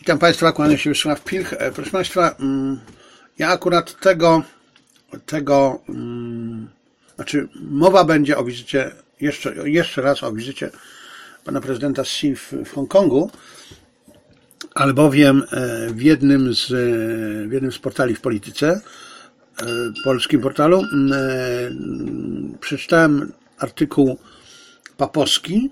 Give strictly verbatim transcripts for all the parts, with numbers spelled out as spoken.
Witam Państwa, kłaniam się Wiesław Pilch. Proszę Państwa, ja akurat tego, tego, znaczy mowa będzie o wizycie, jeszcze, jeszcze raz o wizycie pana prezydenta Xi w, w Hongkongu, albowiem w jednym z, w jednym z portali w Polityce, polskim portalu, przeczytałem artykuł papowski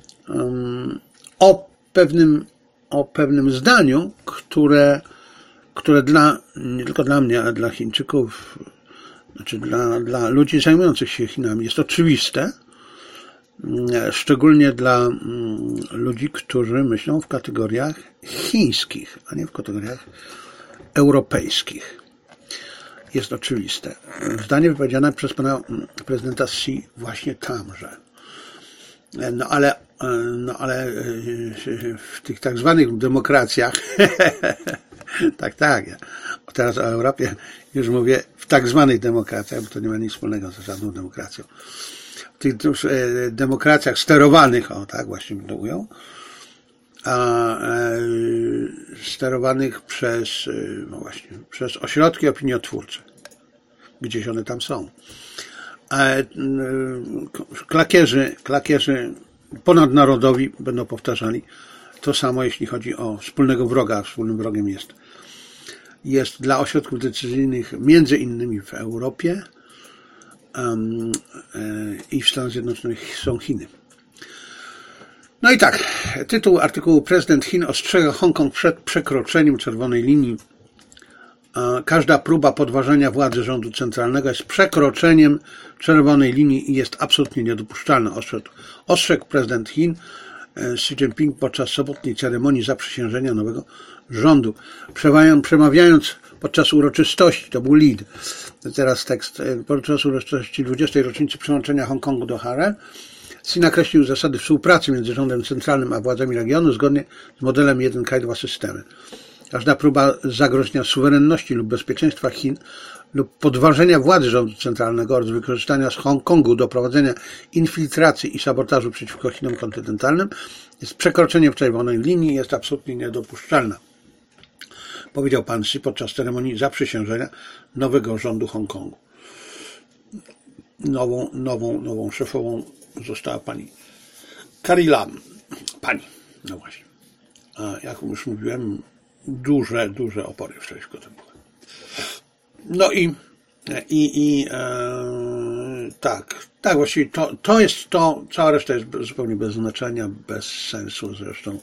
o pewnym, o pewnym zdaniu, które, które dla, nie tylko dla mnie, ale dla Chińczyków, znaczy dla, dla ludzi zajmujących się Chinami jest oczywiste, szczególnie dla ludzi, którzy myślą w kategoriach chińskich, a nie w kategoriach europejskich. Jest oczywiste. Zdanie wypowiedziane przez pana prezydenta Xi właśnie tamże. No ale, no ale w tych tak zwanych demokracjach, tak, tak, ja teraz o Europie już mówię w tak zwanych demokracjach, bo to nie ma nic wspólnego z żadną demokracją. W tych demokracjach sterowanych, o tak właśnie bym to ujął, a sterowanych przez, no właśnie, przez ośrodki opiniotwórcze. Gdzieś one tam są. Klakierzy, klakierzy ponadnarodowi będą powtarzali to samo, jeśli chodzi o wspólnego wroga, a wspólnym wrogiem jest, jest dla ośrodków decyzyjnych między innymi w Europie um, i w Stanach Zjednoczonych są Chiny. No i tak, tytuł artykułu: prezydent Chin ostrzega Hongkong przed przekroczeniem czerwonej linii. Każda próba podważenia władzy rządu centralnego jest przekroczeniem czerwonej linii i jest absolutnie niedopuszczalna. Ostrzegł, ostrzegł prezydent Chin Xi Jinping podczas sobotniej ceremonii zaprzysiężenia nowego rządu. Przemawiając podczas uroczystości, to był lead, teraz tekst, podczas uroczystości dwudziestej rocznicy przyłączenia Hongkongu do H R L, Xi nakreślił zasady współpracy między rządem centralnym a władzami regionu zgodnie z modelem jeden kraj, dwa systemy. Każda próba zagrożenia suwerenności lub bezpieczeństwa Chin lub podważenia władzy rządu centralnego oraz wykorzystania z Hongkongu do prowadzenia infiltracji i sabotażu przeciwko Chinom kontynentalnym jest przekroczeniem czerwonej linii i jest absolutnie niedopuszczalna, powiedział pan Xi podczas ceremonii zaprzysiężenia nowego rządu Hongkongu. Nową, nową, nową szefową została pani Carrie Lam. Pani, no właśnie. A jak już mówiłem, duże, duże opory przeciwko temu. No i, i, i e, tak, tak, właściwie to, to jest to, cała reszta jest zupełnie bez znaczenia, bez sensu zresztą.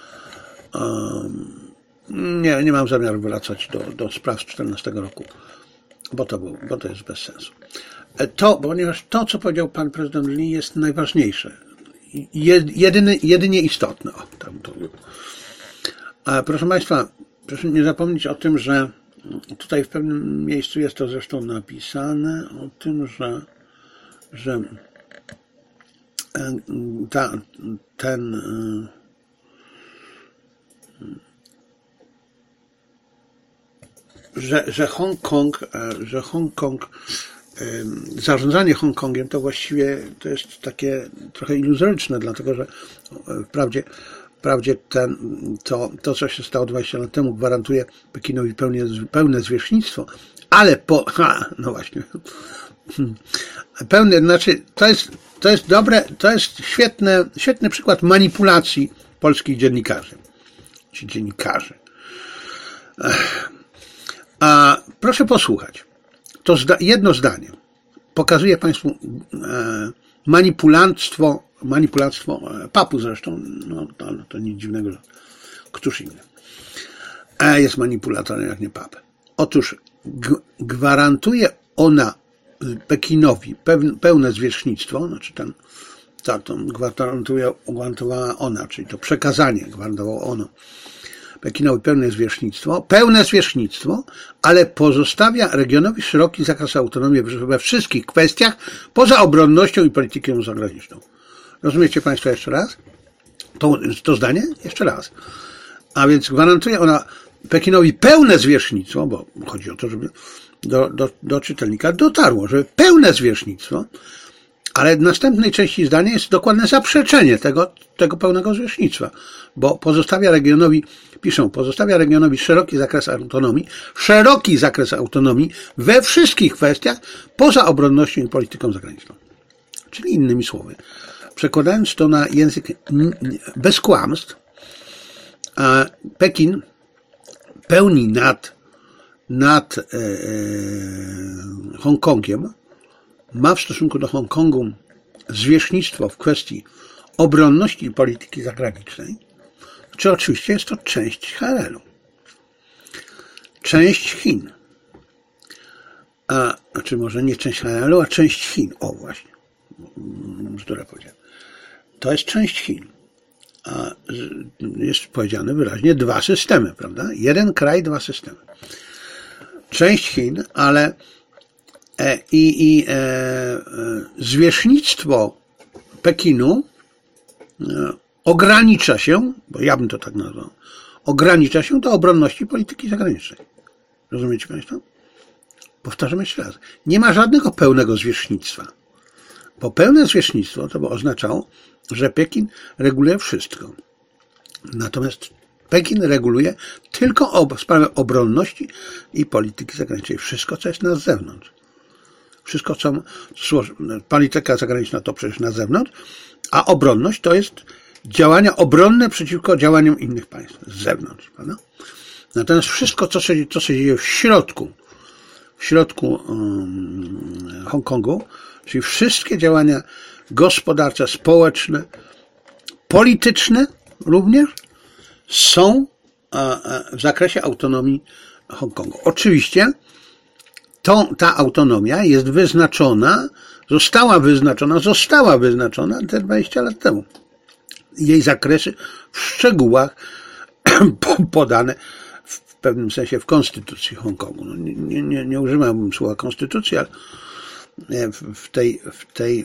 Um, nie, nie mam zamiaru wracać do, do spraw z czternastego roku, bo to, był, bo to jest bez sensu. To, ponieważ to, co powiedział pan prezydent Lee, jest najważniejsze, jedyny, jedynie istotne. O, tam to było. A proszę Państwa, proszę nie zapomnieć o tym, że tutaj w pewnym miejscu jest to zresztą napisane, o tym, że, że ta, ten że, że Hongkong, że Hongkong, zarządzanie Hongkongiem to właściwie to jest takie trochę iluzoryczne, dlatego że wprawdzie Wprawdzie ten, to, to, co się stało dwadzieścia lat temu, gwarantuje Pekinowi pełne, pełne zwierzchnictwo, ale po, ha, no właśnie, pełne, znaczy, to jest, to jest dobre, to jest świetne, świetny przykład manipulacji polskich dziennikarzy, czy dziennikarzy. A proszę posłuchać, to zda, jedno zdanie pokazuje Państwu e, manipulactwo manipulactwo papu zresztą, no to, to nic dziwnego, że któż inny a jest manipulatorem jak nie pap. Otóż gwarantuje ona Pekinowi pełne zwierzchnictwo, znaczy ten, to, to gwarantuje, gwarantowała ona, czyli to przekazanie gwarantowało ono Pekinowi pełne zwierzchnictwo, pełne zwierzchnictwo, ale pozostawia regionowi szeroki zakres autonomii we wszystkich kwestiach poza obronnością i polityką zagraniczną. Rozumiecie Państwo jeszcze raz? To, to zdanie? Jeszcze raz. A więc gwarantuje ona Pekinowi pełne zwierzchnictwo, bo chodzi o to, żeby do, do, do czytelnika dotarło, że pełne zwierzchnictwo, Ale w następnej części zdania jest dokładne zaprzeczenie tego, tego pełnego zwierzchnictwa, bo pozostawia regionowi, piszą, pozostawia regionowi szeroki zakres autonomii, szeroki zakres autonomii we wszystkich kwestiach poza obronnością i polityką zagraniczną. Czyli innymi słowy, przekładając to na język bez kłamstw, Pekin pełni nad, nad e, Hongkongiem, ma w stosunku do Hongkongu zwierzchnictwo w kwestii obronności i polityki zagranicznej, czy oczywiście jest to część H R L-u, część Chin, a, znaczy może nie część H R L-u, a część Chin, o właśnie, bzdura powiedziałem, to jest część Chin, a jest powiedziane wyraźnie dwa systemy, prawda, jeden kraj, dwa systemy, część Chin, ale i, i e, e, zwierzchnictwo Pekinu e, ogranicza się, bo ja bym to tak nazwał, ogranicza się do obronności polityki zagranicznej. Rozumiecie Państwo? Powtarzam jeszcze raz. Nie ma żadnego pełnego zwierzchnictwa. Bo pełne zwierzchnictwo to by oznaczało, że Pekin reguluje wszystko. Natomiast Pekin reguluje tylko sprawę obronności i polityki zagranicznej. Wszystko, co jest na zewnątrz. Wszystko, co polityka zagraniczna to przecież na zewnątrz, a obronność to jest działania obronne przeciwko działaniom innych państw z zewnątrz. Prawda? Natomiast wszystko, co się, co się dzieje w środku, w środku um, Hongkongu, czyli wszystkie działania gospodarcze, społeczne, polityczne również są w zakresie autonomii Hongkongu. Oczywiście to, ta autonomia jest wyznaczona, została wyznaczona, została wyznaczona te dwadzieścia lat temu. Jej zakresy w szczegółach podane w pewnym sensie w konstytucji Hongkongu. No nie, nie, nie używałbym słowa konstytucji, ale w tej, w tej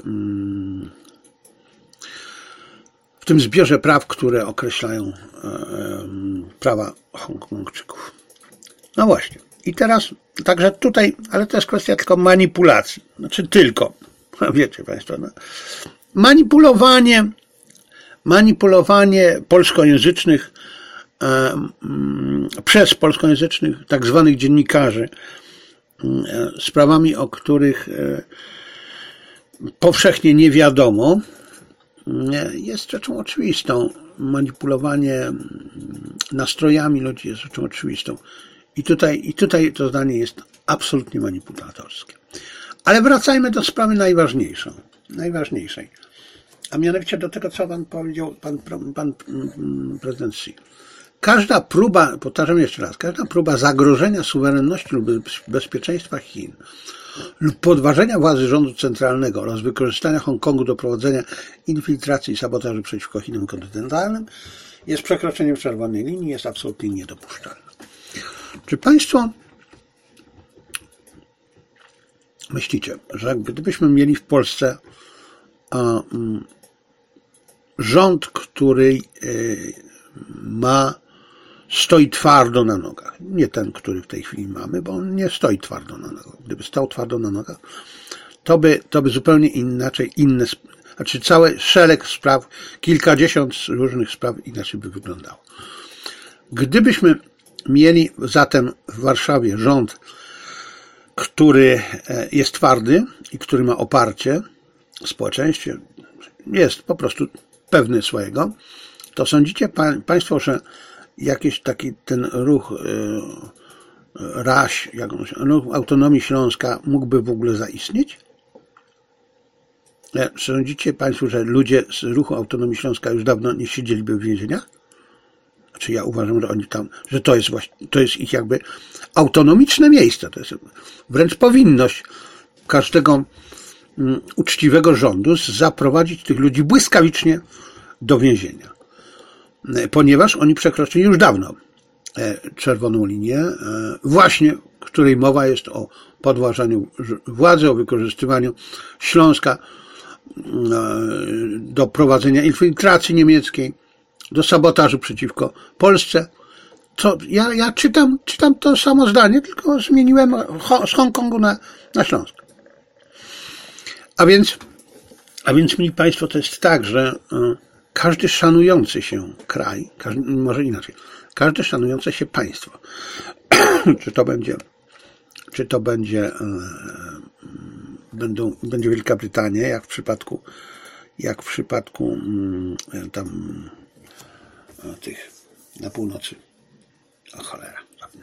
w tym zbiorze praw, które określają prawa Hongkongczyków. No właśnie. I teraz, także tutaj, ale to jest kwestia tylko manipulacji. Znaczy tylko, wiecie Państwo, no. manipulowanie, manipulowanie polskojęzycznych e, przez polskojęzycznych tak zwanych dziennikarzy e, sprawami, o których e, powszechnie nie wiadomo, e, jest rzeczą oczywistą. Manipulowanie nastrojami ludzi jest rzeczą oczywistą. I tutaj, I tutaj to zdanie jest absolutnie manipulatorskie. Ale wracajmy do sprawy najważniejszą, najważniejszej. A mianowicie do tego, co Pan powiedział, Pan, pan prezydent Xi. Każda próba, powtarzam jeszcze raz, każda próba zagrożenia suwerenności lub bezpieczeństwa Chin lub podważenia władzy rządu centralnego oraz wykorzystania Hongkongu do prowadzenia infiltracji i sabotażu przeciwko Chinom kontynentalnym jest przekroczeniem czerwonej linii, jest absolutnie niedopuszczalne. Czy Państwo myślicie, że gdybyśmy mieli w Polsce a, m, rząd, który y, ma, stoi twardo na nogach, nie ten, który w tej chwili mamy, bo on nie stoi twardo na nogach. Gdyby stał twardo na nogach, to by, to by zupełnie inaczej, inne, znaczy cały szereg spraw, kilkadziesiąt różnych spraw inaczej by wyglądało. Gdybyśmy mieli zatem w Warszawie rząd, który jest twardy i który ma oparcie w społeczeństwie, jest po prostu pewny swojego, to sądzicie Państwo, że jakiś taki ten ruch raś, jakąś, ruch autonomii Śląska mógłby w ogóle zaistnieć? Sądzicie Państwo, że ludzie z ruchu autonomii Śląska już dawno nie siedzieliby w więzieniach? Znaczy ja uważam, że oni tam, że to jest właśnie, to jest ich jakby autonomiczne miejsce, to jest wręcz powinność każdego um, uczciwego rządu zaprowadzić tych ludzi błyskawicznie do więzienia. Ponieważ oni przekroczyli już dawno e, czerwoną linię, e, właśnie w której mowa jest o podważaniu władzy, o wykorzystywaniu Śląska e, do prowadzenia infiltracji niemieckiej, do sabotażu przeciwko Polsce. To ja, ja czytam, czytam to samo zdanie, tylko zmieniłem z Hongkongu na, na Śląsk. A więc A więc, mili Państwo, to jest tak, że każdy szanujący się kraj, każdy, może inaczej, każde szanujące się państwo, czy to będzie, czy to będzie, będą, będzie Wielka Brytania, jak w przypadku, jak w przypadku tam tych na północy, o cholera,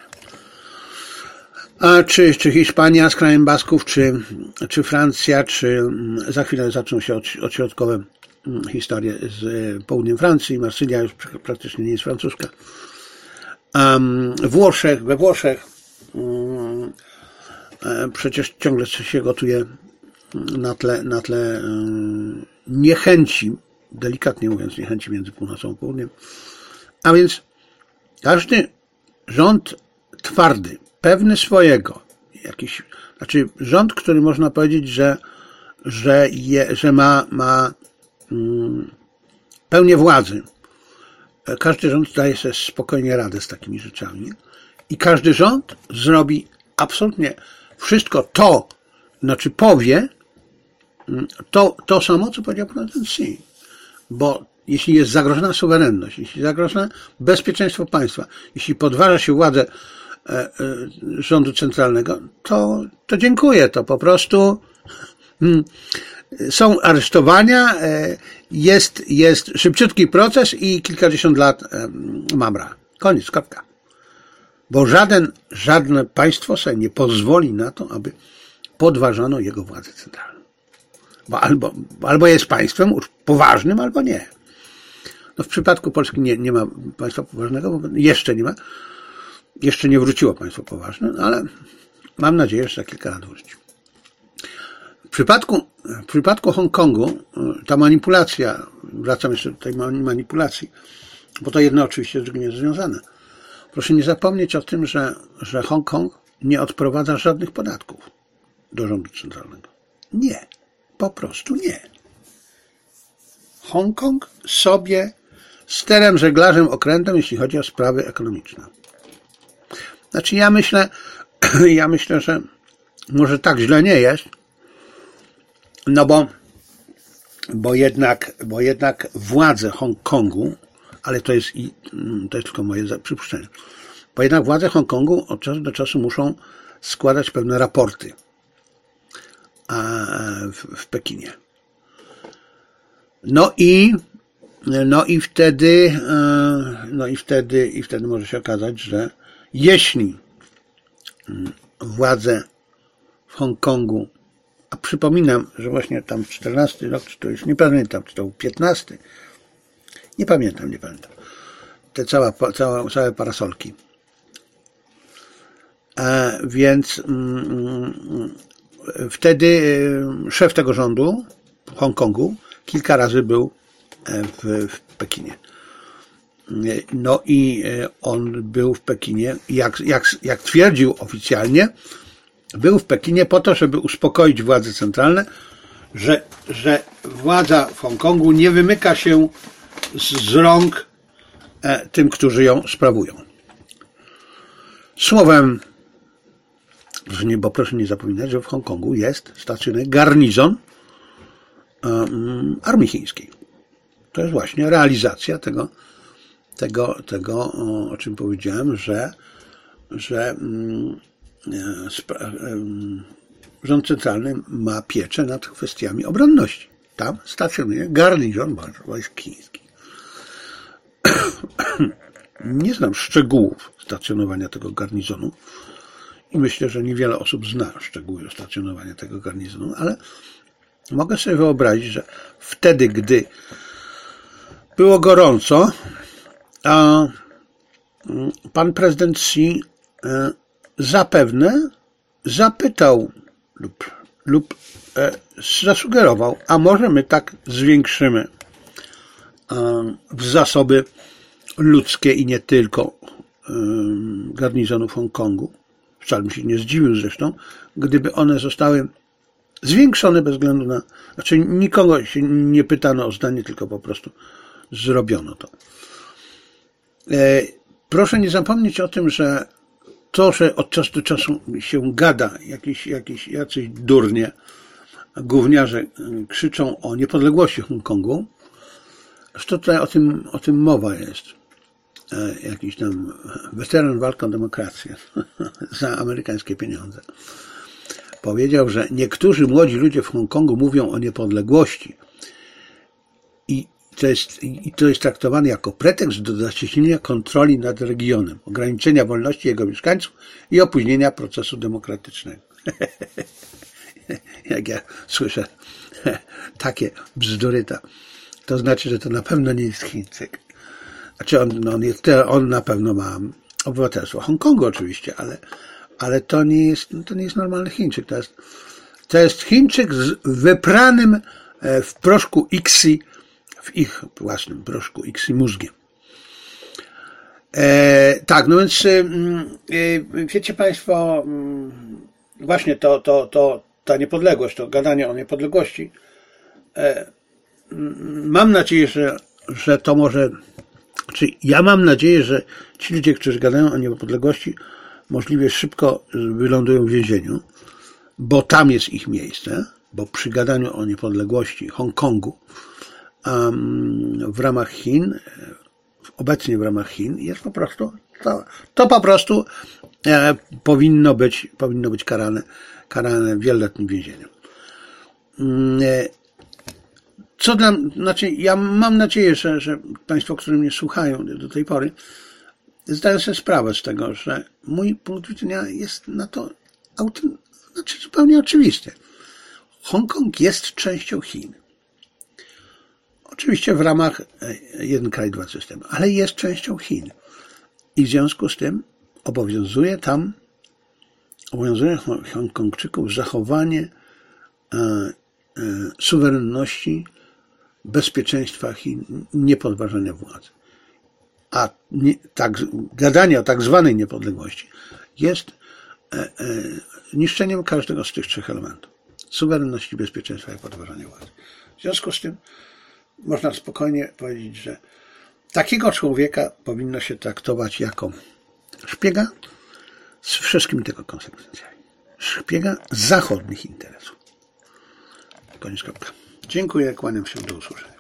a czy, czy Hiszpania z krajem Basków, czy, czy Francja, czy za chwilę zaczną się odśrodkowe historie z południem Francji, Marsylia już praktycznie nie jest francuska. Um, Włoszech, we Włoszech um, przecież ciągle się gotuje na tle, na tle um, niechęci, delikatnie mówiąc, niechęci między północą a południem. A więc każdy rząd twardy, pewny swojego, jakiś, znaczy rząd, który można powiedzieć, że, że, je, że ma, ma um, pełnię władzy. Każdy rząd zdaje sobie spokojnie radę z takimi rzeczami i każdy rząd zrobi absolutnie wszystko to, znaczy powie to, to samo, co powiedział prezydent Xi. Bo jeśli jest zagrożona suwerenność, jeśli zagrożone bezpieczeństwo państwa, jeśli podważa się władzę e, e, rządu centralnego, to, to dziękuję, to po prostu hmm, są aresztowania, e, jest, jest szybciutki proces i kilkadziesiąt lat e, mamra. Koniec, kropka. Bo żaden, żadne państwo sobie nie pozwoli na to, aby podważano jego władzę centralną. Bo albo, albo jest państwem poważnym, albo nie. No w przypadku Polski nie, nie ma państwa poważnego, bo jeszcze nie ma. Jeszcze nie wróciło państwo poważne, ale mam nadzieję, że za kilka lat wróci. W przypadku, w przypadku Hongkongu ta manipulacja, wracam jeszcze do tej manipulacji, bo to jedno oczywiście z drugim jest związane. Proszę nie zapomnieć o tym, że, że Hongkong nie odprowadza żadnych podatków do rządu centralnego. Nie. Po prostu nie. Hongkong sobie sterem, żeglarzem, okrętem, jeśli chodzi o sprawy ekonomiczne. Znaczy ja myślę, ja myślę, że może tak źle nie jest, no bo, bo jednak, bo jednak władze Hongkongu, ale to jest i, to jest tylko moje przypuszczenie, bo jednak władze Hongkongu od czasu do czasu muszą składać pewne raporty w, w Pekinie. No i, no i wtedy, no i wtedy, i wtedy może się okazać, że jeśli władze w Hongkongu, a przypominam, że właśnie tam czternasty rok, czy to już nie pamiętam, czy to był piętnasty, nie pamiętam, nie pamiętam, te cała, cała, całe parasolki. A więc mm, wtedy szef tego rządu w Hongkongu kilka razy był w, w Pekinie. No i on był w Pekinie, jak, jak, jak twierdził oficjalnie, był w Pekinie po to, żeby uspokoić władze centralne, że, że władza w Hongkongu nie wymyka się z, z rąk e, tym, którzy ją sprawują. Słowem, proszę nie, bo proszę nie zapominać, że w Hongkongu jest stacjonowany garnizon um, armii chińskiej. To jest właśnie realizacja tego, tego, tego o, o czym powiedziałem, że, że um, rząd centralny ma pieczę nad kwestiami obronności. Tam stacjonuje garnizon wojsk chińskich. Nie znam szczegółów stacjonowania tego garnizonu i myślę, że niewiele osób zna szczegóły stacjonowania tego garnizonu, ale mogę sobie wyobrazić, że wtedy, gdy było gorąco, a pan prezydent Xi zapewne zapytał lub, lub e, zasugerował, a może my tak zwiększymy e, zasoby ludzkie i nie tylko e, garnizonu w Hongkongu. Wcale bym się nie zdziwił zresztą, gdyby one zostały zwiększone bez względu na... Znaczy nikogo się nie pytano o zdanie, tylko po prostu zrobiono to. E, proszę nie zapomnieć o tym, że to, że od czasu do czasu się gada, jakieś, jakieś, jacyś durnie, gówniarze krzyczą o niepodległości Hongkongu. Zresztą tutaj o tym, o tym mowa jest. Jakiś tam weteran walk o demokrację za amerykańskie pieniądze powiedział, że niektórzy młodzi ludzie w Hongkongu mówią o niepodległości i to jest, i to jest traktowane jako pretekst do zacieśnienia kontroli nad regionem, ograniczenia wolności jego mieszkańców i opóźnienia procesu demokratycznego. Jak ja słyszę takie bzdury, to znaczy, że to na pewno nie jest Chińczyk. Znaczy on, no on, jest, on na pewno ma obywatelstwo Hongkongu oczywiście, ale, ale to nie jest, to nie jest normalny Chińczyk. To jest, to jest Chińczyk z wypranym w proszku Ixi, w ich własnym proszku Ixi mózgiem. E, tak, no więc e, wiecie Państwo, właśnie to, to, to, ta niepodległość, to gadanie o niepodległości, e, mam nadzieję, że, że to może, czy ja mam nadzieję, że ci ludzie, którzy gadają o niepodległości, możliwie szybko wylądują w więzieniu, bo tam jest ich miejsce, bo przy gadaniu o niepodległości Hongkongu um, w ramach Chin, obecnie w ramach Chin jest po prostu, to, to po prostu e, powinno być, powinno być karane, karane wieloletnim więzieniem. E, Co dla, znaczy, ja mam nadzieję, że, że Państwo, którzy mnie słuchają do tej pory, zdają sobie sprawę z tego, że mój punkt widzenia jest na to auty, znaczy zupełnie oczywisty. Hongkong jest częścią Chin. Oczywiście w ramach jeden kraj, dwa systemy, ale jest częścią Chin. I w związku z tym obowiązuje tam, obowiązuje Hongkongczyków zachowanie e, e, suwerenności, bezpieczeństwa Chin, niepodważania władzy. A nie, tak, gadanie o tak zwanej niepodległości jest e, e, niszczeniem każdego z tych trzech elementów. Suwerenności, bezpieczeństwa i podważania władzy. W związku z tym można spokojnie powiedzieć, że takiego człowieka powinno się traktować jako szpiega z wszystkimi tego konsekwencjami. Szpiega zachodnich interesów. Koniec kropka. Dziękuję, kłaniam się, do usłyszenia.